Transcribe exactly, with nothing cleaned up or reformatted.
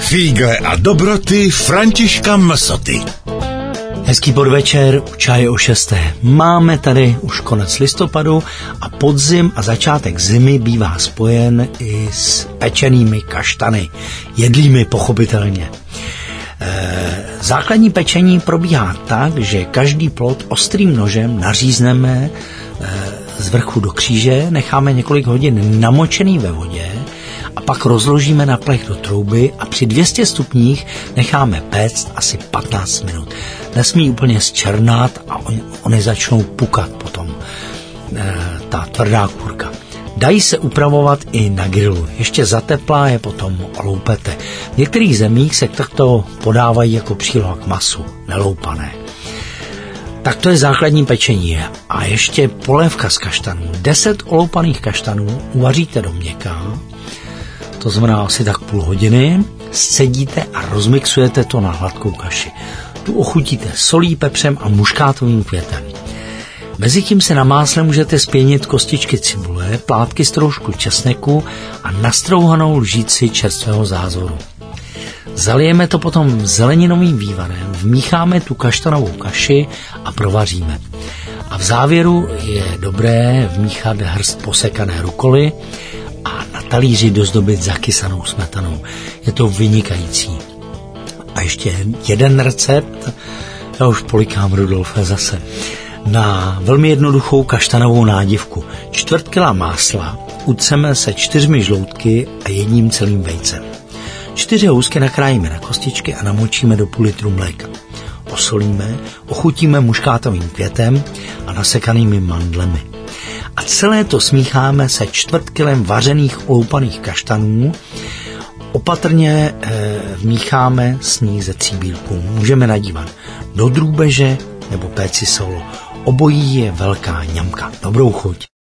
Fígle a dobroty Františka Msoty. Hezký podvečer, u čaje o šesté. Máme tady už konec listopadu a podzim a začátek zimy bývá spojen i s pečenými kaštany. Jedlými pochopitelně. E, základní pečení probíhá tak, že každý plod ostrým nožem nařízneme e, z vrchu do kříže, necháme několik hodin namočený ve vodě a pak rozložíme na plech do trouby a při dvou stech stupních necháme péct asi patnáct minut. Nesmí úplně zčernat a on, oni začnou pukat potom, e, ta tvrdá kůrka. Dají se upravovat i na grilu. Ještě za tepla je potom loupete. V některých zemích se takto podávají jako příloha k masu, neloupané. Tak to je základní pečení. A ještě polévka z kaštanů. deset oloupaných kaštanů uvaříte do měka, to znamená asi tak půl hodiny, scedíte a rozmixujete to na hladkou kaši. Tu ochutíte solí, pepřem a muškátovým květem. Mezitím se na másle můžete zpěnit kostičky cibule, plátky z troušku česneku a nastrouhanou lžíci čerstvého zázoru. Zalijeme to potom zeleninovým vývarem, vmícháme tu kaštanovou kaši a provaříme. A v závěru je dobré vmíchat hrst posekané rukoly a na talíři dozdobit zakysanou smetanou. Je to vynikající. A ještě jeden recept, já už polikám, Rudolfe, zase. Na velmi jednoduchou kaštanovou nádivku. Čtvrt kila másla utřeme se čtyřmi žloutky a jedním celým vejcem. Čtyři housky nakrájíme na kostičky a namočíme do půl litru mléka. Osolíme, ochutíme muškátovým květem a nasekanými mandlemi. A celé to smícháme se čtvrt kilem vařených oloupaných kaštanů. Opatrně e, vmícháme sníh ze tří bílků. Můžeme nadívat do drůbeže nebo péci solo. Obojí je velká ňamka. Dobrou chuť.